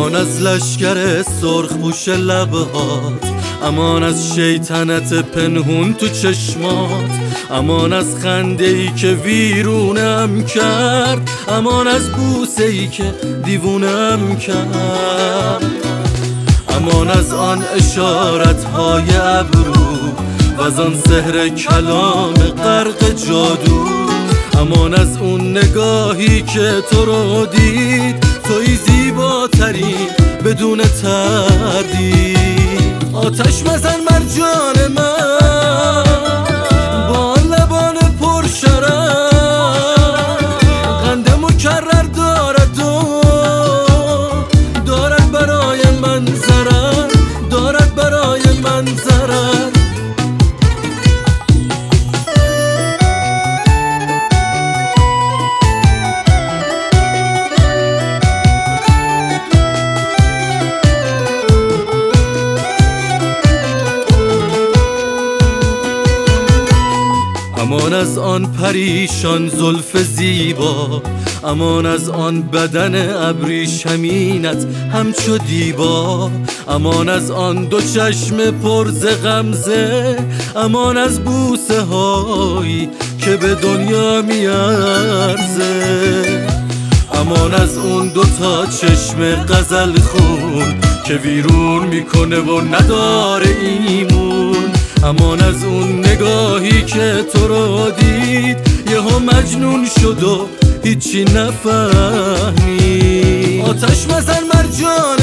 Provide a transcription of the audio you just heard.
امان از لشگر سرخ پوش لبهات، امان از شیطنت پنهون تو چشمات، امان از خنده ای که ویرونم کرد، امان از بوسه ای که دیوونم کرد، امان از آن اشارت های ابرو و از آن سحر کلام غرق جادو، امان از اون نگاهی که تو رو دید، توی زیباترین بدون تردید. آتش مزن مرجان من با لبان پر شرر، قند مکرر دارد و دارد برای من ضرر، دارد برای من ضرر. امان از آن پریشان زلف زیبا، امان از آن بدن ابریشمینت همچو دیبا، امان از آن دو چشم پر ز غمزه، امان از بوسه هایی که به دنیا میارزه، امان از اون دوتا چشم غزل خون که ویرون میکنه و نداره ایمون، امان از اون نگاهی که تو رو دید، یهو مجنون شد و هیچی نفهمید. آتش مزن مرجان